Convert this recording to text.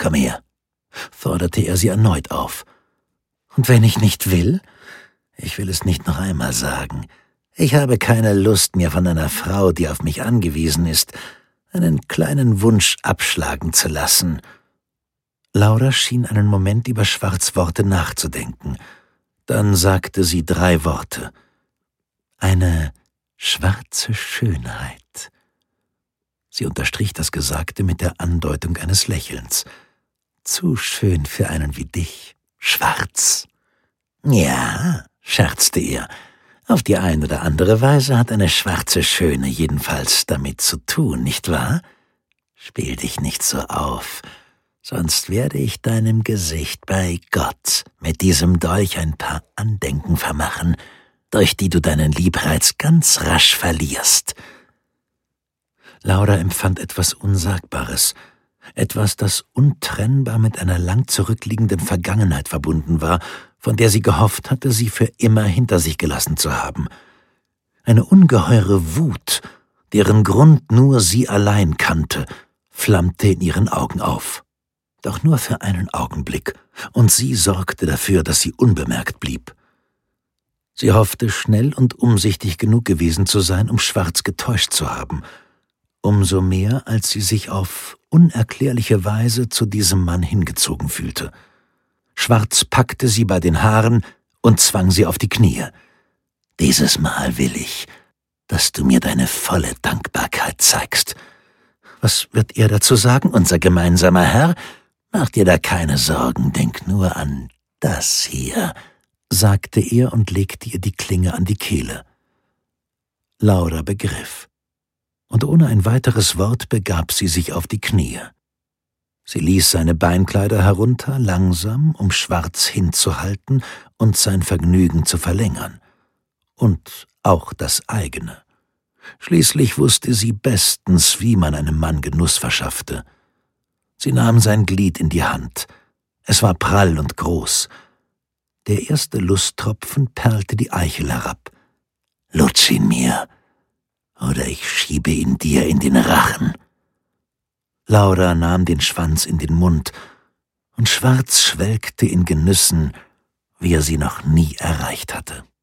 Komm her«, forderte er sie erneut auf. »Und wenn ich nicht will? Ich will es nicht noch einmal sagen. Ich habe keine Lust, mir von einer Frau, die auf mich angewiesen ist, einen kleinen Wunsch abschlagen zu lassen.« Laura schien einen Moment über Schwarz' Worte nachzudenken. Dann sagte sie 3 Worte. »Eine schwarze Schönheit.« Sie unterstrich das Gesagte mit der Andeutung eines Lächelns. »Zu schön für einen wie dich, schwarz.« »Ja«, scherzte er, »auf die eine oder andere Weise hat eine schwarze Schöne jedenfalls damit zu tun, nicht wahr? Spiel dich nicht so auf, sonst werde ich deinem Gesicht bei Gott mit diesem Dolch ein paar Andenken vermachen, durch die du deinen Liebreiz ganz rasch verlierst.« Laura empfand etwas Unsagbares, etwas, das untrennbar mit einer lang zurückliegenden Vergangenheit verbunden war, von der sie gehofft hatte, sie für immer hinter sich gelassen zu haben. Eine ungeheure Wut, deren Grund nur sie allein kannte, flammte in ihren Augen auf. Doch nur für einen Augenblick, und sie sorgte dafür, dass sie unbemerkt blieb. Sie hoffte, schnell und umsichtig genug gewesen zu sein, um Schwarz getäuscht zu haben, umso mehr, als sie sich auf unerklärliche Weise zu diesem Mann hingezogen fühlte. Schwarz packte sie bei den Haaren und zwang sie auf die Knie. »Dieses Mal will ich, dass du mir deine volle Dankbarkeit zeigst. Was wird er dazu sagen, unser gemeinsamer Herr? Mach dir da keine Sorgen, denk nur an das hier«, sagte er und legte ihr die Klinge an die Kehle. Laura begriff. Und ohne ein weiteres Wort begab sie sich auf die Knie. Sie ließ seine Beinkleider herunter, langsam, um Schwarz hinzuhalten und sein Vergnügen zu verlängern. Und auch das eigene. Schließlich wusste sie bestens, wie man einem Mann Genuss verschaffte. Sie nahm sein Glied in die Hand. Es war prall und groß. Der erste Lusttropfen perlte die Eichel herab. »Lutsch ihn mir, oder ich schiebe ihn dir in den Rachen.« Laura nahm den Schwanz in den Mund, und Schwarz schwelgte in Genüssen, wie er sie noch nie erreicht hatte.